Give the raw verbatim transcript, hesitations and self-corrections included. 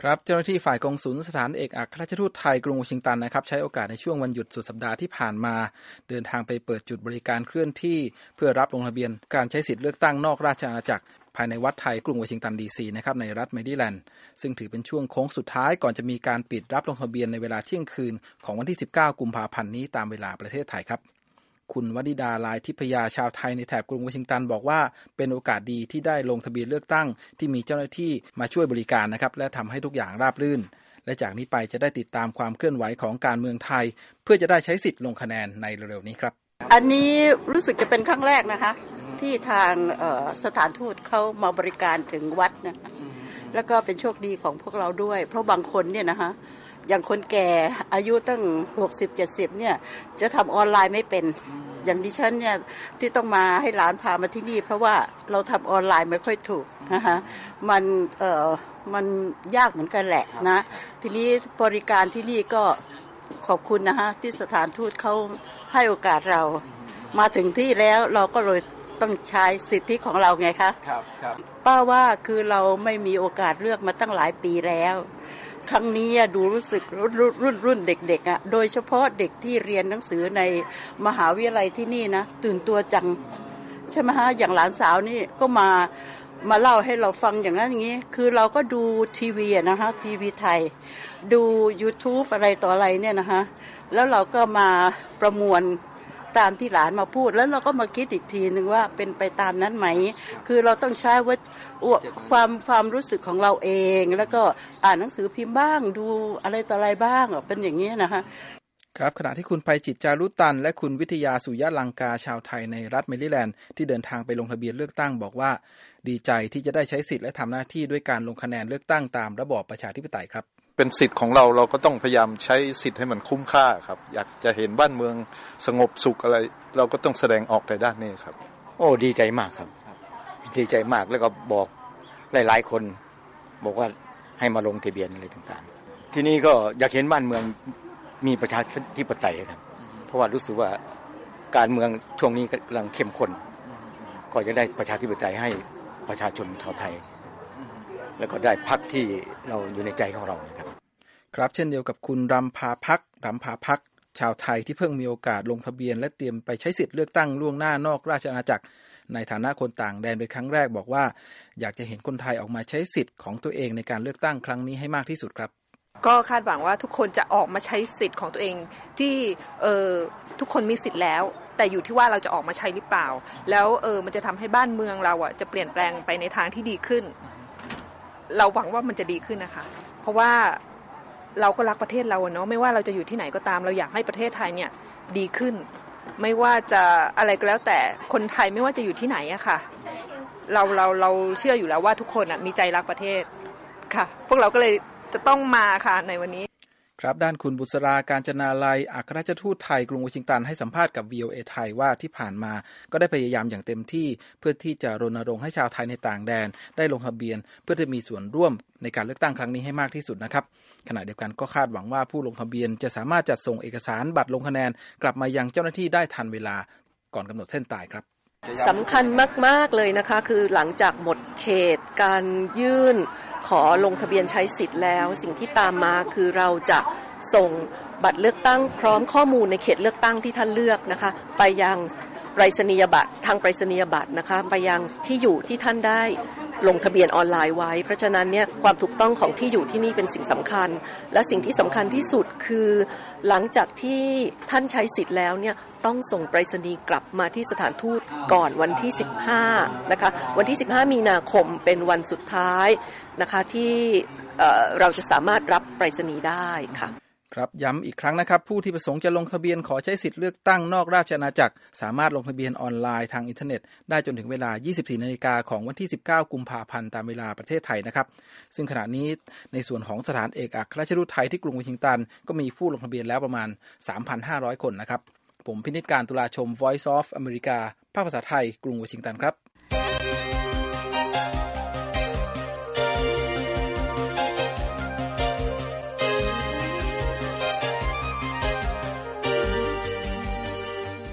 ครับเจ้าหน้าที่ฝ่ายกงสุลสถานเอกอัครราชทูตไทยกรุงวอชิงตันนะครับใช้โอกาสในช่วงวันหยุดสุดสัปดาห์ที่ผ่านมาเดินทางไปเปิดจุดบริการเคลื่อนที่เพื่อรับลงทะเบียนการใช้สิทธิเลือกตั้งนอกราชอาณาจักรภายในวัดไทยกรุงวอชิงตันดีซีนะครับในรัฐแมริแลนด์ซึ่งถือเป็นช่วงโค้งสุดท้ายก่อนจะมีการปิดรับลงทะเบียนในเวลาเที่ยงคืนของวันที่สิบเก้ากุมภาพันธ์นี้ตามเวลาประเทศไทยครับคุณวนิดาลายทิพยาชาวไทยในแถบกรุงวอชิงตันบอกว่าเป็นโอกาสดีที่ได้ลงทะเบียนเลือกตั้งที่มีเจ้าหน้าที่มาช่วยบริการนะครับและทำให้ทุกอย่างราบรื่นและจากนี้ไปจะได้ติดตามความเคลื่อนไหวของการเมืองไทยเพื่อจะได้ใช้สิทธิ์ลงคะแนนในเร็วๆนี้ครับอันนี้รู้สึกจะเป็นครั้งแรกนะคะที่ทางสถานทูตเขามาบริการถึงวัดนะแล้วก็เป็นโชคดีของพวกเราด้วยเพราะบางคนเนี่ยนะคะอย่างคนแก่อายุตั้งหกสิบ เจ็ดสิบเนี่ยจะทำออนไลน์ไม่เป็นอย่างดิฉันเนี่ยที่ต้องมาให้หลานพามาที่นี่เพราะว่าเราทำออนไลน์ไม่ค่อยถูกนะคะมันเอ่อมันยากเหมือนกันแหละนะทีนี้บริการที่นี่ก็ขอบคุณนะคะที่สถานทูตเขาให้โอกาสเรามาถึงที่แล้วเราก็เลยต้องใช้สิทธิของเราไงคะครับครับป้าว่าคือเราไม่มีโอกาสเลือกมาตั้งหลายปีแล้วครั้งนี้ดูรู้สึกรุ่นรุ่นรุ่นเด็กๆอ่ะโดยเฉพาะเด็กที่เรียนหนังสือในมหาวิทยาลัยที่นี่นะตื่นตัวจังใช่ไหมฮะอย่างหลานสาวนี่ก็มามาเล่าให้เราฟังอย่างนั้นอย่างนี้คือเราก็ดูทีวีนะคะทีวีไทยดู YouTube อะไรต่ออะไรเนี่ยนะคะแล้วเราก็มาประมวลตามที่หลานมาพูดแล้วเราก็มาคิดอีกทีนึงว่าเป็นไปตามนั้นไหมคือเราต้องใช้ว่าความความรู้สึกของเราเองแล้วก็อ่านหนังสือพิมพ์บ้างดูอะไรต่ออะไรบ้างเป็นอย่างนี้นะคะครับขณะที่คุณไพจิตจารุตันและคุณวิทยาสุยะลังกาชาวไทยในรัฐแมริแลนด์ที่เดินทางไปลงทะเบียนเลือกตั้งบอกว่าดีใจที่จะได้ใช้สิทธิ์และทำหน้าที่ด้วยการลงคะแนนเลือกตั้งตามระบอบประชาธิปไตยครับเป็นสิทธิ์ของเราเราก็ต้องพยายามใช้สิทธิ์ให้มันคุ้มค่าครับอยากจะเห็นบ้านเมืองสงบสุขอะไรเราก็ต้องแสดงออกในด้านนี้ครับโอ้ดีใจมากครับดีใจมากแล้วก็บอกหลายๆคนบอกว่าให้มาลงทะเบียนอะไรต่างๆที่นี่ก็อยากเห็นบ้านเมืองมีประชาธิปไตยครับเพราะว่ารู้สึกว่าการเมืองช่วงนี้กำลังเข้มข้นก็จะได้ประชาธิปไตยให้ประชาชนชาวไทยแล้วก็ได้พรรคที่เราอยู่ในใจของเรานะครับครับเช่นเดียวกับคุณรำพาพักรำพาพักชาวไทยที่เพิ่งมีโอกาสลงทะเบียนและเตรียมไปใช้สิทธิ์เลือกตั้งล่วงหน้านอกราชอาณาจักรในฐานะคนต่างแดนเป็นครั้งแรกบอกว่าอยากจะเห็นคนไทยออกมาใช้สิทธิ์ของตัวเองในการเลือกตั้งครั้งนี้ให้มากที่สุดครับก็คาดหวังว่าทุกคนจะออกมาใช้สิทธิ์ของตัวเองที่เออทุกคนมีสิทธิ์แล้วแต่อยู่ที่ว่าเราจะออกมาใช้หรือเปล่าแล้วเออมันจะทำให้บ้านเมืองเราอ่ะจะเปลี่ยนแปลงไปในทางที่ดีขึ้นเราหวังว่ามันจะดีขึ้นนะคะเพราะว่าเราก็รักประเทศเราเนาะไม่ว่าเราจะอยู่ที่ไหนก็ตามเราอยากให้ประเทศไทยเนี่ยดีขึ้นไม่ว่าจะอะไรก็แล้วแต่คนไทยไม่ว่าจะอยู่ที่ไหนอะค่ะเราเราเราเชื่ออยู่แล้วว่าทุกคนอะมีใจรักประเทศค่ะพวกเราก็เลยจะต้องมาค่ะในวันนี้ครับด้านคุณบุษราการจนาลัยอัครราชทูตไทยกรุงวอชิงตันให้สัมภาษณ์กับ วี โอ เอ ไทยว่าที่ผ่านมาก็ได้พยายามอย่างเต็มที่เพื่อที่จะรณรงค์ให้ชาวไทยในต่างแดนได้ลงทะเบียนเพื่อจะมีส่วนร่วมในการเลือกตั้งครั้งนี้ให้มากที่สุดนะครับขณะเดียวกันก็คาดหวังว่าผู้ลงทะเบียนจะสามารถจัดส่งเอกสารบัตรลงคะแนนกลับมายังเจ้าหน้าที่ได้ทันเวลาก่อนกำหนดเส้นตายครับสำคัญมากๆเลยนะคะคือหลังจากหมดเขตการยื่นขอลงทะเบียนใช้สิทธิ์แล้วสิ่งที่ตามมาคือเราจะส่งบัตรเลือกตั้งพร้อมข้อมูลในเขตเลือกตั้งที่ท่านเลือกนะคะไปยังไปรษณียบัตรทางไปรษณียบัตรนะคะไปยังที่อยู่ที่ท่านได้ลงทะเบียนออนไลน์ไว้เพราะฉะนั้นเนี่ยความถูกต้องของที่อยู่ที่นี่เป็นสิ่งสำคัญและสิ่งที่สำคัญที่สุดคือหลังจากที่ท่านใช้สิทธิ์แล้วเนี่ยต้องส่งไปรษณีย์กลับมาที่สถานทูตก่อนวันที่สิบห้านะคะวันที่สิบห้ามีนาคมเป็นวันสุดท้ายนะคะที่เอ่อเราจะสามารถรับไปรษณีย์ได้ค่ะครับย้ำอีกครั้งนะครับผู้ที่ประสงค์จะลงทะเบียนขอใช้สิทธิ์เลือกตั้งนอกราชอาณาจักรสามารถลงทะเบียนออนไลน์ทางอินเทอร์เน็ตได้จนถึงเวลา ยี่สิบสี่นาฬิกาของวันที่สิบเก้ากุมภาพันธ์ตามเวลาประเทศไทยนะครับซึ่งขณะนี้ในส่วนของสถานเอกอัครราชทูตไทยที่กรุงวอชิงตันก็มีผู้ลงทะเบียนแล้วประมาณ สามพันห้าร้อย คนนะครับผมพินิจการตุลาชม Voice of America ภาคภาษาไทยกรุงวอชิงตันครับ